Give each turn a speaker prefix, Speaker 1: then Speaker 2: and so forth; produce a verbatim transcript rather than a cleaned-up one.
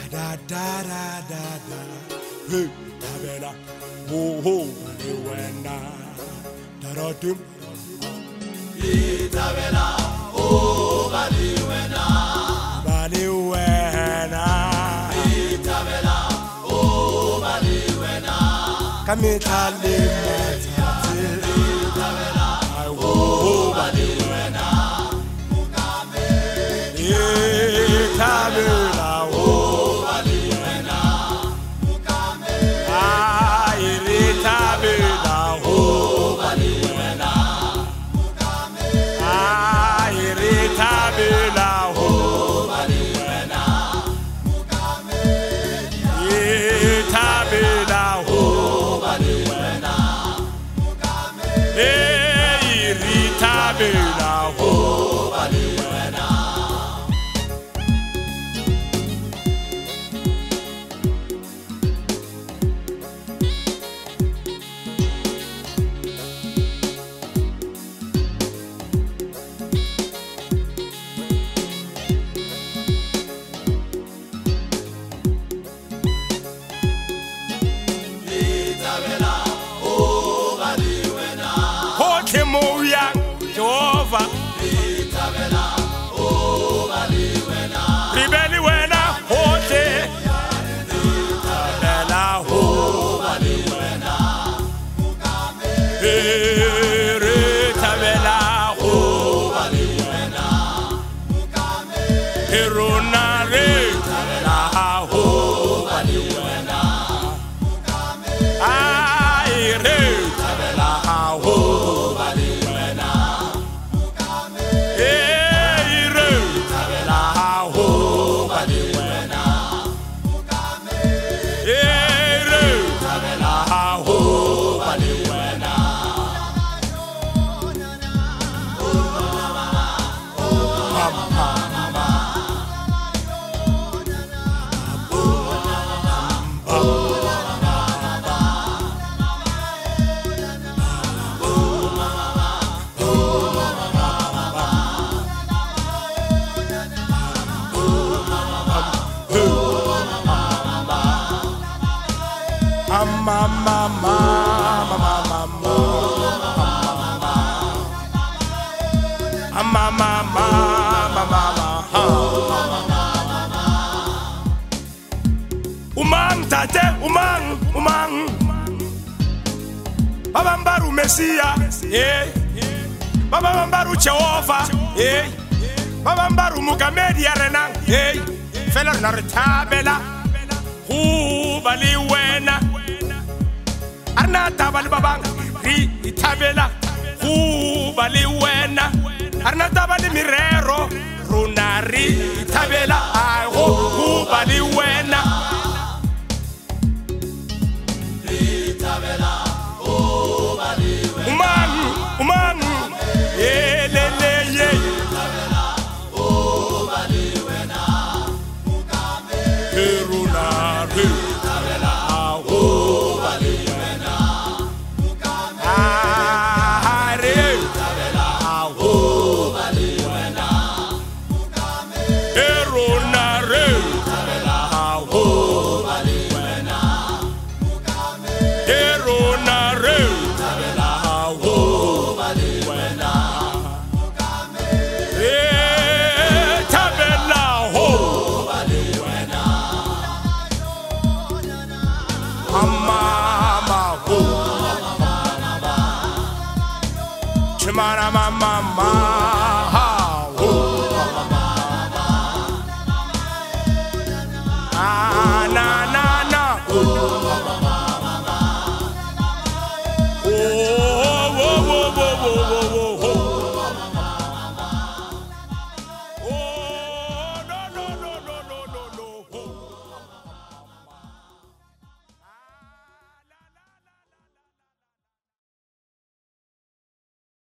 Speaker 1: da da da da da. Hey, Tabela, oh oh, Baliwena, da da dum.
Speaker 2: Tabela, oh Baliwena,
Speaker 1: Baliwena.
Speaker 2: Tabela, oh Baliwena,
Speaker 1: Kami tali matati.
Speaker 2: Tabela, oh Baliwena, Mukame.
Speaker 1: Tabela, oh
Speaker 2: Baliwena, Mukame.
Speaker 1: ah, iri tabela, oh
Speaker 2: Baliwena, Mukame.
Speaker 1: ah, iri tabela, oh
Speaker 2: Baliwena, Mukame.
Speaker 1: iri tabela, oh
Speaker 2: Baliwena, Mukame.
Speaker 1: eh, iri tabela, oh
Speaker 2: Baliwena. Tabela, oh Baliwena,
Speaker 1: hoke moya, Jehovah,
Speaker 2: Tabela, oh Baliwena,
Speaker 1: ribeli wena, hoke, tabela, oh
Speaker 2: Baliwena, Mukame.
Speaker 1: iri tabela, oh
Speaker 2: Baliwena, Mukame.
Speaker 1: irunare, tabela, oh
Speaker 2: Baliwena, Mukame.
Speaker 1: ah, iri tabela, oh
Speaker 2: Baliwena, Mukame.
Speaker 1: eh, iri tabela, oh
Speaker 2: Baliwena, Mukame.
Speaker 1: iri tabela, oh
Speaker 2: Baliwena,
Speaker 1: Mama, mama, mama, mama, mama, mama, mama, umang tate, umang, umang, babambaru Mesia, eh, babambaru Jehovah, eh, babambaru Mukamedi Arena, eh, fela na retabela, hu Baliwena. Arna tabali babang ri itabela hu Baliwena arna tabali mirero runari itabela ai hu Baliwena
Speaker 2: Tabela, oh Baliwena,
Speaker 1: umang umang elele ye
Speaker 2: oh Baliwena, Mukame.
Speaker 1: runari
Speaker 2: Tabela, oh Baliwena, Mukame.
Speaker 1: are
Speaker 2: Tabela, oh Baliwena, Mukame.
Speaker 1: runari
Speaker 2: Tabela, oh Baliwena, Mukame.
Speaker 1: runari
Speaker 2: Tabela, oh Baliwena, Mukame.
Speaker 1: eh tabela ho
Speaker 2: Baliwena,
Speaker 1: mama ho chimana mama mama